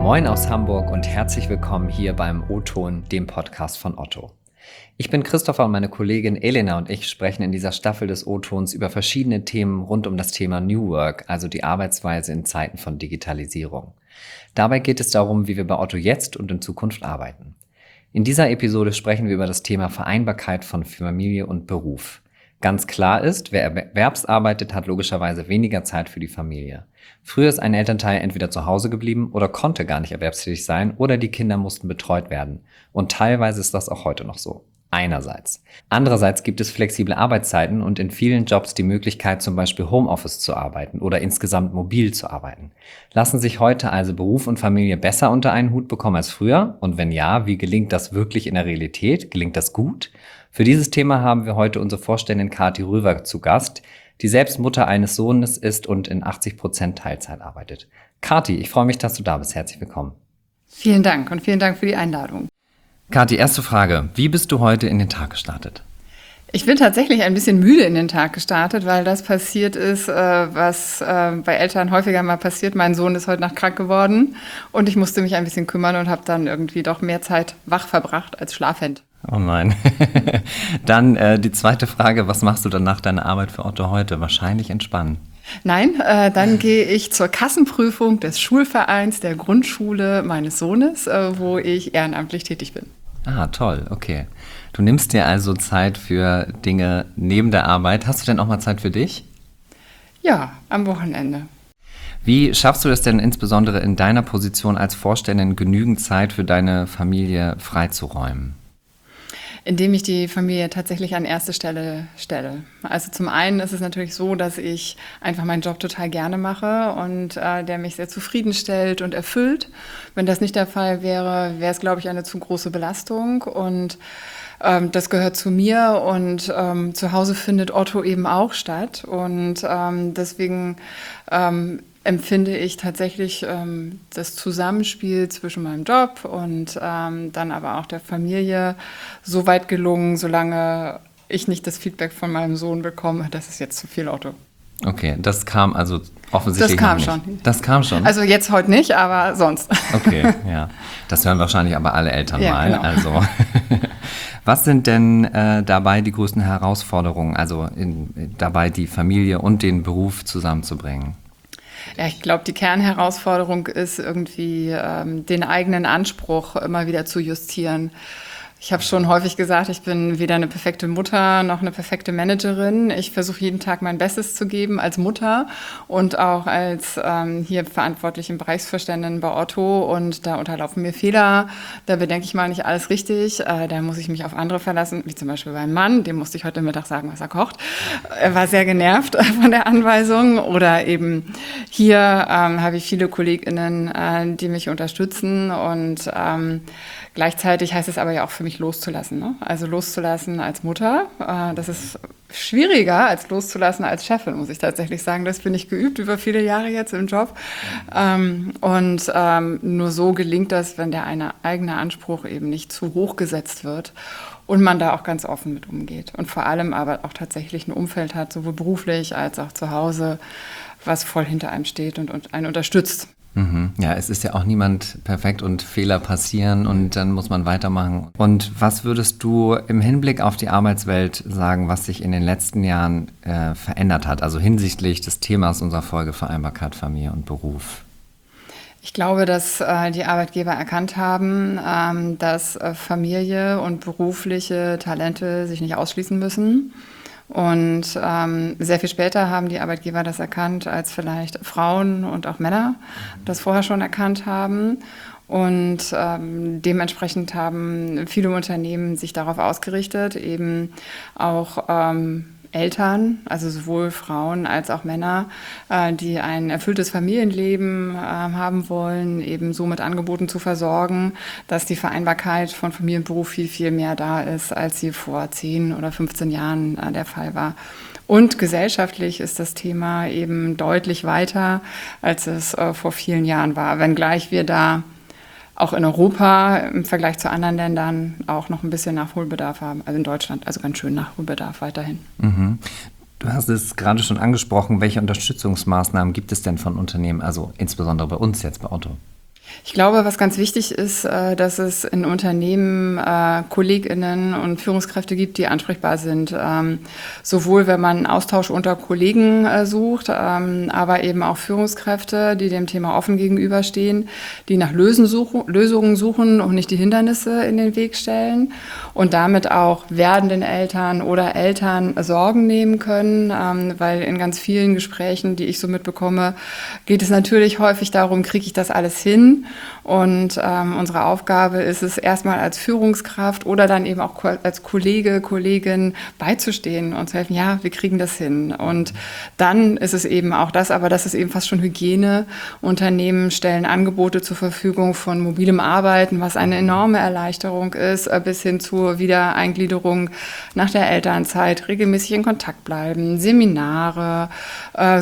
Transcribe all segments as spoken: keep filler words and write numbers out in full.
Moin aus Hamburg und herzlich willkommen hier beim O-Ton, dem Podcast von Otto. Ich bin Christopher und meine Kollegin Elena und ich sprechen in dieser Staffel des O-Tons über verschiedene Themen rund um das Thema New Work, also die Arbeitsweise in Zeiten von Digitalisierung. Dabei geht es darum, wie wir bei Otto jetzt und in Zukunft arbeiten. In dieser Episode sprechen wir über das Thema Vereinbarkeit von Familie und Beruf. Ganz klar ist, wer erwerbsarbeitet, hat logischerweise weniger Zeit für die Familie. Früher ist ein Elternteil entweder zu Hause geblieben oder konnte gar nicht erwerbstätig sein oder die Kinder mussten betreut werden. Und teilweise ist das auch heute noch so. Einerseits. Andererseits gibt es flexible Arbeitszeiten und in vielen Jobs die Möglichkeit, zum Beispiel Homeoffice zu arbeiten oder insgesamt mobil zu arbeiten. Lassen sich heute also Beruf und Familie besser unter einen Hut bekommen als früher? Und wenn ja, wie gelingt das wirklich in der Realität? Gelingt das gut? Für dieses Thema haben wir heute unsere Vorständin Kathi Röver zu Gast, die selbst Mutter eines Sohnes ist und in achtzig Prozent Teilzeit arbeitet. Kathi, ich freue mich, dass du da bist. Herzlich willkommen. Vielen Dank und vielen Dank für die Einladung. Kathi, erste Frage. Wie bist du heute in den Tag gestartet? Ich bin tatsächlich ein bisschen müde in den Tag gestartet, weil das passiert ist, äh, was äh, bei Eltern häufiger mal passiert. Mein Sohn ist heute Nacht krank geworden und ich musste mich ein bisschen kümmern und habe dann irgendwie doch mehr Zeit wach verbracht als schlafend. Oh nein. Dann äh, die zweite Frage, was machst du dann nach deiner Arbeit für Otto heute? Wahrscheinlich entspannen. Nein, äh, dann gehe ich zur Kassenprüfung des Schulvereins der Grundschule meines Sohnes, äh, wo ich ehrenamtlich tätig bin. Ah, toll, okay. Du nimmst dir also Zeit für Dinge neben der Arbeit. Hast du denn auch mal Zeit für dich? Ja, am Wochenende. Wie schaffst du es denn insbesondere in deiner Position als Vorständin, genügend Zeit für deine Familie freizuräumen? Indem ich die Familie tatsächlich an erste Stelle stelle. Also zum einen ist es natürlich so, dass ich einfach meinen Job total gerne mache und äh, der mich sehr zufriedenstellt und erfüllt. Wenn das nicht der Fall wäre, wäre es, glaube ich, eine zu große Belastung und ähm, das gehört zu mir und ähm, zu Hause findet Otto eben auch statt und ähm, deswegen ähm, empfinde ich tatsächlich ähm, das Zusammenspiel zwischen meinem Job und ähm, dann aber auch der Familie so weit gelungen, solange ich nicht das Feedback von meinem Sohn bekomme, das ist jetzt zu viel Otto. Okay, das kam also offensichtlich Das kam noch schon. nicht. Das kam schon? Also jetzt heute nicht, aber sonst. Okay, ja. Das hören wahrscheinlich aber alle Eltern ja, mal. Genau. Also, was sind denn äh, dabei die größten Herausforderungen, also in, dabei die Familie und den Beruf zusammenzubringen? Ja, ich glaube, die Kernherausforderung ist irgendwie, ähm, den eigenen Anspruch immer wieder zu justieren. Ich habe schon häufig gesagt, ich bin weder eine perfekte Mutter noch eine perfekte Managerin. Ich versuche jeden Tag mein Bestes zu geben als Mutter und auch als ähm, hier verantwortliche Bereichsvorständin bei Otto. Und da unterlaufen mir Fehler. Da bedenke ich mal nicht alles richtig. Äh, da muss ich mich auf andere verlassen, wie zum Beispiel beim Mann. Dem musste ich heute Mittag sagen, was er kocht. Er war sehr genervt von der Anweisung. Oder eben hier ähm, habe ich viele KollegInnen, äh, die mich unterstützen und ähm, gleichzeitig heißt es aber ja auch für mich loszulassen. Ne? Also loszulassen als Mutter, äh, das ist schwieriger als loszulassen als Chefin, muss ich tatsächlich sagen. Das bin ich geübt über viele Jahre jetzt im Job. Ähm, und ähm, nur so gelingt das, wenn der eine eigene Anspruch eben nicht zu hoch gesetzt wird und man da auch ganz offen mit umgeht. Und vor allem aber auch tatsächlich ein Umfeld hat, sowohl beruflich als auch zu Hause, was voll hinter einem steht und, und einen unterstützt. Ja, es ist ja auch niemand perfekt und Fehler passieren und dann muss man weitermachen. Und was würdest du im Hinblick auf die Arbeitswelt sagen, was sich in den letzten Jahren äh, verändert hat, also hinsichtlich des Themas unserer Folge Vereinbarkeit, Familie und Beruf? Ich glaube, dass äh, die Arbeitgeber erkannt haben, ähm, dass äh, Familie und berufliche Talente sich nicht ausschließen müssen. Und ähm, sehr viel später haben die Arbeitgeber das erkannt, als vielleicht Frauen und auch Männer das vorher schon erkannt haben. Und ähm, dementsprechend haben viele Unternehmen sich darauf ausgerichtet, eben auch ähm, Eltern, also sowohl Frauen als auch Männer, äh, die ein erfülltes Familienleben äh, haben wollen, eben so mit Angeboten zu versorgen, dass die Vereinbarkeit von Familie und Beruf viel, viel mehr da ist, als sie vor zehn oder fünfzehn Jahren äh, der Fall war. Und gesellschaftlich ist das Thema eben deutlich weiter, als es äh, vor vielen Jahren war, wenngleich wir da auch in Europa im Vergleich zu anderen Ländern auch noch ein bisschen Nachholbedarf haben. Also in Deutschland, also ganz schön Nachholbedarf weiterhin. Mhm. Du hast es gerade schon angesprochen. Welche Unterstützungsmaßnahmen gibt es denn von Unternehmen, also insbesondere bei uns jetzt bei Otto? Ich glaube, was ganz wichtig ist, dass es in Unternehmen KollegInnen und Führungskräfte gibt, die ansprechbar sind. Sowohl wenn man einen Austausch unter Kollegen sucht, aber eben auch Führungskräfte, die dem Thema offen gegenüberstehen, die nach Lösungen suchen und nicht die Hindernisse in den Weg stellen und damit auch werdenden Eltern oder Eltern Sorgen nehmen können, weil in ganz vielen Gesprächen, die ich so mitbekomme, geht es natürlich häufig darum, kriege ich das alles hin? Und ähm, unsere Aufgabe ist es, erstmal als Führungskraft oder dann eben auch als Kollege, Kollegin beizustehen und zu helfen, ja, wir kriegen das hin. Und dann ist es eben auch das, aber das ist eben fast schon Hygiene. Unternehmen stellen Angebote zur Verfügung von mobilem Arbeiten, was eine enorme Erleichterung ist, bis hin zur Wiedereingliederung nach der Elternzeit, regelmäßig in Kontakt bleiben, Seminare, äh,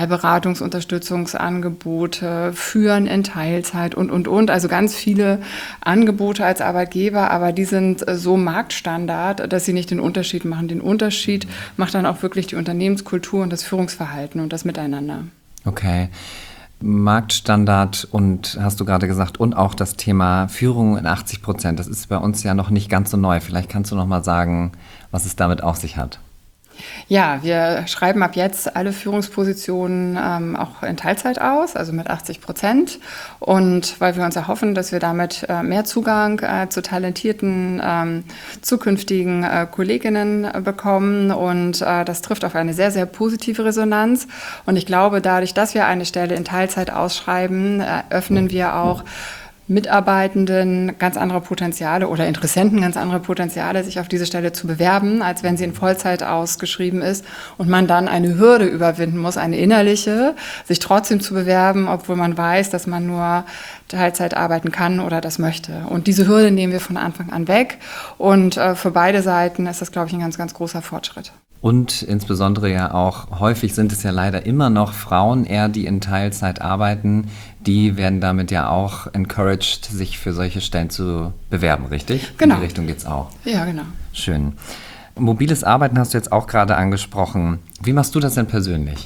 Sozialberatungsunterstützungsangebote, Führen in Teilzeit und, und, und. Also ganz viele Angebote als Arbeitgeber, aber die sind so Marktstandard, dass sie nicht den Unterschied machen. Den Unterschied macht dann auch wirklich die Unternehmenskultur und das Führungsverhalten und das Miteinander. Okay. Marktstandard und hast du gerade gesagt, und auch das Thema Führung in achtzig Prozent. Das ist bei uns ja noch nicht ganz so neu. Vielleicht kannst du noch mal sagen, was es damit auf sich hat. Ja, wir schreiben ab jetzt alle Führungspositionen ähm, auch in Teilzeit aus, also mit achtzig Prozent. Und weil wir uns erhoffen, dass wir damit äh, mehr Zugang äh, zu talentierten ähm, zukünftigen äh, Kolleginnen äh, bekommen. Und äh, das trifft auf eine sehr, sehr positive Resonanz. Und ich glaube, dadurch, dass wir eine Stelle in Teilzeit ausschreiben, äh, öffnen wir auch Mitarbeitenden ganz andere Potenziale oder Interessenten ganz andere Potenziale, sich auf diese Stelle zu bewerben, als wenn sie in Vollzeit ausgeschrieben ist und man dann eine Hürde überwinden muss, eine innerliche, sich trotzdem zu bewerben, obwohl man weiß, dass man nur Teilzeit arbeiten kann oder das möchte. Und diese Hürde nehmen wir von Anfang an weg und äh, für beide Seiten ist das, glaube ich, ein ganz, ganz großer Fortschritt. Und insbesondere ja auch, häufig sind es ja leider immer noch Frauen eher, die in Teilzeit arbeiten. Die werden damit ja auch encouraged, sich für solche Stellen zu bewerben, richtig? Genau. In die Richtung geht's auch. Ja, genau. Schön. Mobiles Arbeiten hast du jetzt auch gerade angesprochen. Wie machst du das denn persönlich?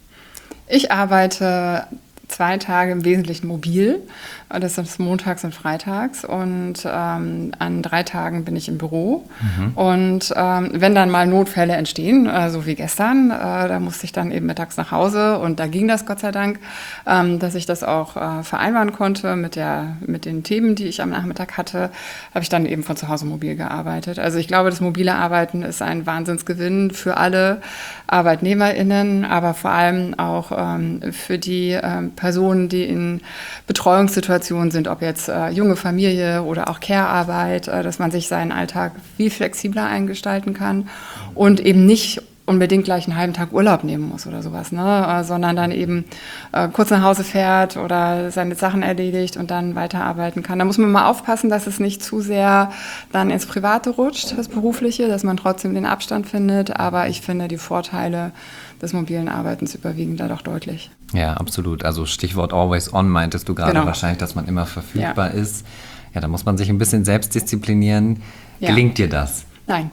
Ich arbeite zwei Tage im Wesentlichen mobil. Das ist montags und freitags. Und ähm, an drei Tagen bin ich im Büro. Mhm. Und ähm, wenn dann mal Notfälle entstehen, äh, so wie gestern, äh, da musste ich dann eben mittags nach Hause. Und da ging das Gott sei Dank, ähm, dass ich das auch äh, vereinbaren konnte mit, der, mit den Themen, die ich am Nachmittag hatte, habe ich dann eben von zu Hause mobil gearbeitet. Also ich glaube, das mobile Arbeiten ist ein Wahnsinnsgewinn für alle ArbeitnehmerInnen, aber vor allem auch ähm, für die ähm, Personen, die in Betreuungssituationen sind, ob jetzt äh, junge Familie oder auch Care-Arbeit, äh, dass man sich seinen Alltag viel flexibler eingestalten kann und eben nicht unbedingt gleich einen halben Tag Urlaub nehmen muss oder sowas, ne? äh, sondern dann eben äh, kurz nach Hause fährt oder seine Sachen erledigt und dann weiterarbeiten kann. Da muss man mal aufpassen, dass es nicht zu sehr dann ins Private rutscht, das Berufliche, dass man trotzdem den Abstand findet, aber ich finde, die Vorteile des mobilen Arbeitens überwiegen da doch deutlich. Ja, absolut. Also Stichwort Always On meintest du gerade, genau. Wahrscheinlich, dass man immer verfügbar ja. ist. Ja, da muss man sich ein bisschen selbst disziplinieren. Ja. Gelingt dir das? Nein.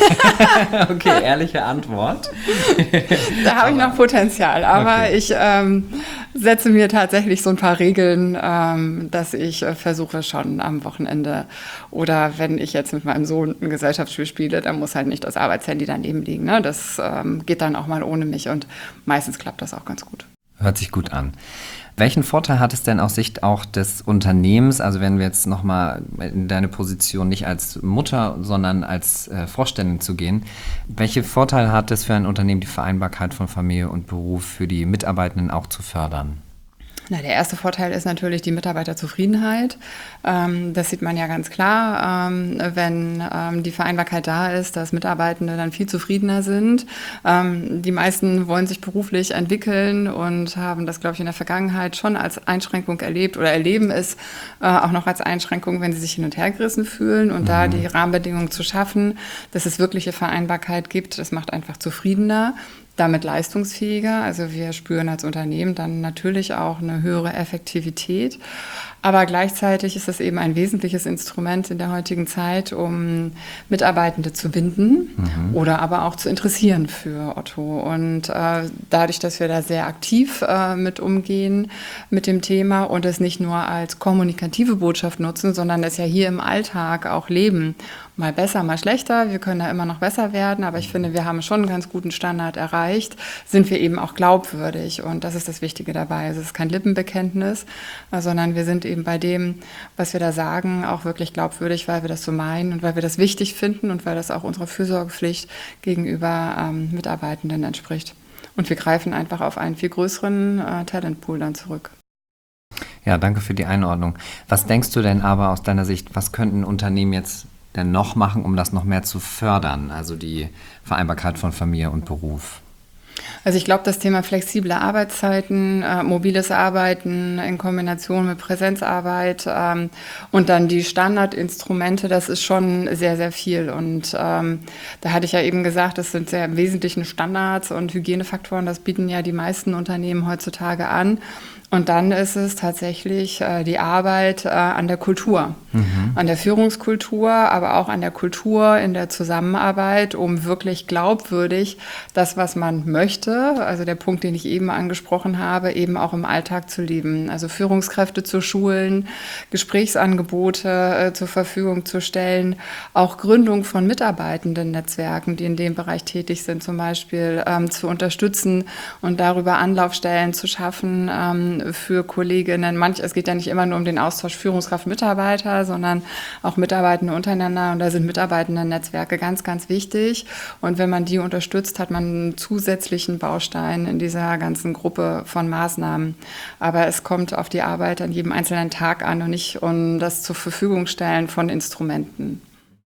Okay, ehrliche Antwort. Da habe ich noch Potenzial, aber okay. ich ähm, setze mir tatsächlich so ein paar Regeln, ähm, dass ich äh, versuche schon am Wochenende oder wenn ich jetzt mit meinem Sohn ein Gesellschaftsspiel spiele, dann muss halt nicht das Arbeitshandy daneben liegen. Ne? Das ähm, geht dann auch mal ohne mich und meistens klappt das auch ganz gut. Hört sich gut an. Welchen Vorteil hat es denn aus Sicht auch des Unternehmens, also wenn wir jetzt nochmal in deine Position nicht als Mutter, sondern als äh, Vorständin zu gehen, welche Vorteile hat es für ein Unternehmen, die Vereinbarkeit von Familie und Beruf für die Mitarbeitenden auch zu fördern? Na, der erste Vorteil ist natürlich die Mitarbeiterzufriedenheit. Ähm, das sieht man ja ganz klar, ähm, wenn ähm, die Vereinbarkeit da ist, dass Mitarbeitende dann viel zufriedener sind. Ähm, die meisten wollen sich beruflich entwickeln und haben das, glaube ich, in der Vergangenheit schon als Einschränkung erlebt oder erleben es äh, auch noch als Einschränkung, wenn sie sich hin und her gerissen fühlen. Und mhm. da die Rahmenbedingungen zu schaffen, dass es wirkliche Vereinbarkeit gibt, das macht einfach zufriedener. damit leistungsfähiger. Also wir spüren als Unternehmen dann natürlich auch eine höhere Effektivität. Aber gleichzeitig ist es eben ein wesentliches Instrument in der heutigen Zeit, um Mitarbeitende zu binden mhm. oder aber auch zu interessieren für Otto. Und äh, dadurch, dass wir da sehr aktiv äh, mit umgehen mit dem Thema und es nicht nur als kommunikative Botschaft nutzen, sondern es ja hier im Alltag auch leben. Mal besser, mal schlechter. Wir können da immer noch besser werden, aber ich finde, wir haben schon einen ganz guten Standard erreicht, sind wir eben auch glaubwürdig. Und das ist das Wichtige dabei. Es ist kein Lippenbekenntnis, sondern wir sind eben bei dem, was wir da sagen, auch wirklich glaubwürdig, weil wir das so meinen und weil wir das wichtig finden und weil das auch unserer Fürsorgepflicht gegenüber ähm, Mitarbeitenden entspricht. Und wir greifen einfach auf einen viel größeren äh, Talentpool dann zurück. Ja, danke für die Einordnung. Was denkst du denn aber aus deiner Sicht, was könnten Unternehmen jetzt denn noch machen, um das noch mehr zu fördern, also die Vereinbarkeit von Familie und Beruf? Also ich glaube, das Thema flexible Arbeitszeiten, äh, mobiles Arbeiten in Kombination mit Präsenzarbeit ähm, und dann die Standardinstrumente, das ist schon sehr, sehr viel. Und ähm, da hatte ich ja eben gesagt, das sind sehr im Wesentlichen Standards und Hygienefaktoren, das bieten ja die meisten Unternehmen heutzutage an. Und dann ist es tatsächlich äh, die Arbeit äh, an der Kultur, mhm. an der Führungskultur, aber auch an der Kultur in der Zusammenarbeit, um wirklich glaubwürdig das, was man möchte, also der Punkt, den ich eben angesprochen habe, eben auch im Alltag zu leben. Also Führungskräfte zu schulen, Gesprächsangebote äh, zur Verfügung zu stellen, auch Gründung von Mitarbeitendennetzwerken, die in dem Bereich tätig sind, zum Beispiel ähm, zu unterstützen und darüber Anlaufstellen zu schaffen, ähm, für Kolleginnen. Manch, es geht ja nicht immer nur um den Austausch Führungskraft-Mitarbeiter, sondern auch Mitarbeitende untereinander. Und da sind Mitarbeitenden-Netzwerke ganz, ganz wichtig. Und wenn man die unterstützt, hat man einen zusätzlichen Baustein in dieser ganzen Gruppe von Maßnahmen. Aber es kommt auf die Arbeit an jedem einzelnen Tag an und nicht um das zur Verfügung stellen von Instrumenten.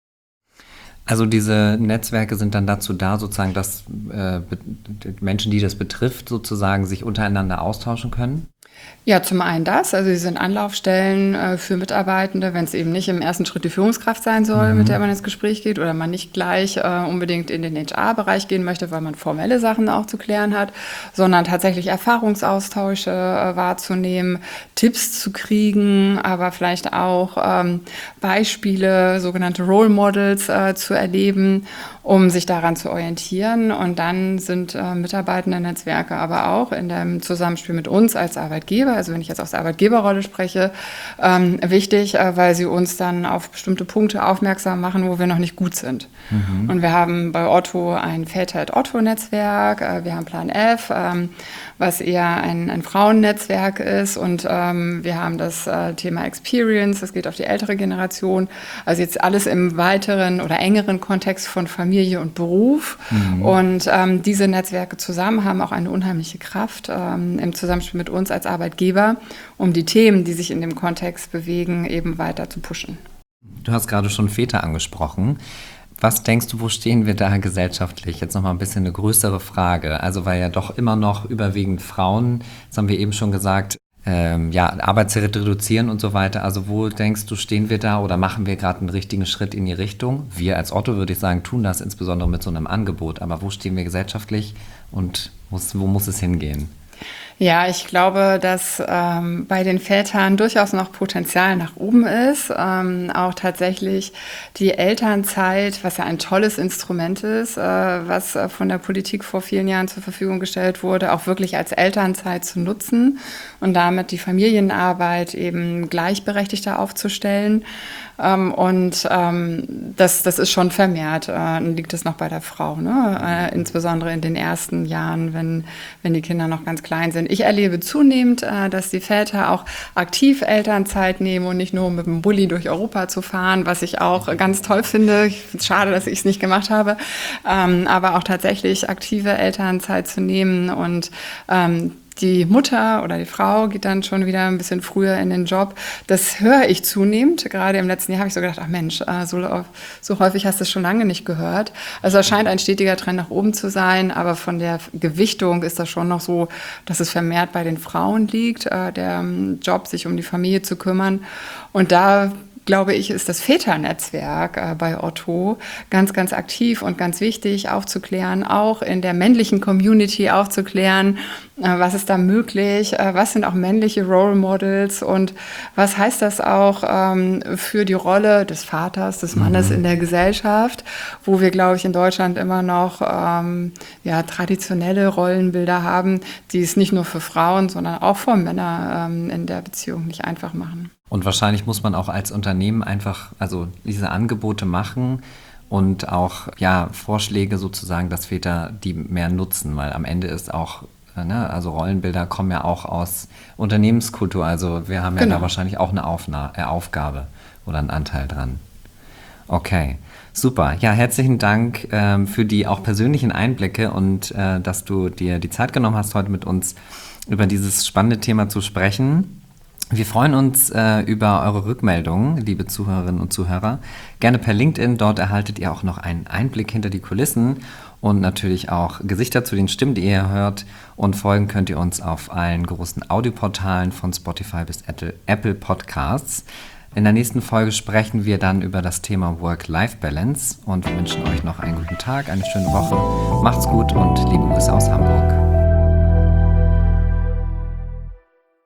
Also diese Netzwerke sind dann dazu da, sozusagen, dass äh, Menschen, die das betrifft, sozusagen sich untereinander austauschen können? Ja, zum einen das, also sie sind Anlaufstellen äh, für Mitarbeitende, wenn es eben nicht im ersten Schritt die Führungskraft sein soll, mhm. mit der man ins Gespräch geht oder man nicht gleich äh, unbedingt in den H R-Bereich gehen möchte, weil man formelle Sachen auch zu klären hat, sondern tatsächlich Erfahrungsaustausche äh, wahrzunehmen, Tipps zu kriegen, aber vielleicht auch ähm, Beispiele, sogenannte Role Models äh, zu erleben, um sich daran zu orientieren. Und dann sind äh, Mitarbeitenden-Netzwerke aber auch in dem Zusammenspiel mit uns als Arbeitgeber, also wenn ich jetzt aus der Arbeitgeberrolle spreche, ähm, wichtig, äh, weil sie uns dann auf bestimmte Punkte aufmerksam machen, wo wir noch nicht gut sind. Mhm. Und wir haben bei Otto ein Väter-Otto-Netzwerk, äh, wir haben Plan F, ähm, was eher ein, ein Frauennetzwerk ist und ähm, wir haben das äh, Thema Experience, das geht auf die ältere Generation, also jetzt alles im weiteren oder engeren Kontext von Familie und Beruf. Mhm. Und ähm, diese Netzwerke zusammen haben auch eine unheimliche Kraft ähm, im Zusammenspiel mit uns als Arbeitgeber, um die Themen, die sich in dem Kontext bewegen, eben weiter zu pushen. Du hast gerade schon Väter angesprochen. Was denkst du, wo stehen wir da gesellschaftlich? Jetzt nochmal ein bisschen eine größere Frage. Also weil ja doch immer noch überwiegend Frauen, das haben wir eben schon gesagt, ähm, ja, Arbeitszeit reduzieren und so weiter. Also wo denkst du, stehen wir da oder machen wir gerade einen richtigen Schritt in die Richtung? Wir als Otto, würde ich sagen, tun das insbesondere mit so einem Angebot. Aber wo stehen wir gesellschaftlich und muss, wo muss es hingehen? Ja, ich glaube, dass ähm, bei den Vätern durchaus noch Potenzial nach oben ist. Ähm, auch tatsächlich die Elternzeit, was ja ein tolles Instrument ist, äh, was äh, von der Politik vor vielen Jahren zur Verfügung gestellt wurde, auch wirklich als Elternzeit zu nutzen und damit die Familienarbeit eben gleichberechtigter aufzustellen. Ähm, und ähm, das, das ist schon vermehrt, äh, liegt es noch bei der Frau, ne? Äh, insbesondere in den ersten Jahren, wenn, wenn die Kinder noch ganz klein sind. Ich erlebe zunehmend, äh, dass die Väter auch aktiv Elternzeit nehmen und nicht nur mit dem Bulli durch Europa zu fahren, was ich auch ganz toll finde. Ich finde es schade, dass ich es nicht gemacht habe, ähm, aber auch tatsächlich aktive Elternzeit zu nehmen und ähm, die Mutter oder die Frau geht dann schon wieder ein bisschen früher in den Job. Das höre ich zunehmend. Gerade im letzten Jahr habe ich so gedacht, ach Mensch, so, so häufig hast du es schon lange nicht gehört. Also es scheint ein stetiger Trend nach oben zu sein, aber von der Gewichtung ist das schon noch so, dass es vermehrt bei den Frauen liegt, der Job, sich um die Familie zu kümmern. Und da glaube ich, ist das Väternetzwerk äh, bei Otto ganz, ganz aktiv und ganz wichtig aufzuklären, auch in der männlichen Community aufzuklären, äh, was ist da möglich, äh, was sind auch männliche Role Models und was heißt das auch ähm, für die Rolle des Vaters, des Mannes mhm. in der Gesellschaft, wo wir, glaube ich, in Deutschland immer noch ähm, ja, traditionelle Rollenbilder haben, die es nicht nur für Frauen, sondern auch für Männer ähm, in der Beziehung nicht einfach machen. Und wahrscheinlich muss man auch als Unternehmen einfach also diese Angebote machen und auch ja, Vorschläge sozusagen, dass Väter die mehr nutzen, weil am Ende ist auch, ne, also Rollenbilder kommen ja auch aus Unternehmenskultur, also wir haben ja genau. da wahrscheinlich auch eine Aufna- äh, Aufgabe oder einen Anteil dran. Okay, super. Ja, herzlichen Dank ähm, für die auch persönlichen Einblicke und äh, dass du dir die Zeit genommen hast, heute mit uns über dieses spannende Thema zu sprechen. Wir freuen uns äh, über eure Rückmeldungen, liebe Zuhörerinnen und Zuhörer. Gerne per LinkedIn, dort erhaltet ihr auch noch einen Einblick hinter die Kulissen und natürlich auch Gesichter zu den Stimmen, die ihr hört. Und folgen könnt ihr uns auf allen großen Audioportalen von Spotify bis Apple Podcasts. In der nächsten Folge sprechen wir dann über das Thema Work-Life-Balance und wir wünschen euch noch einen guten Tag, eine schöne Woche. Macht's gut und liebe Grüße aus Hamburg.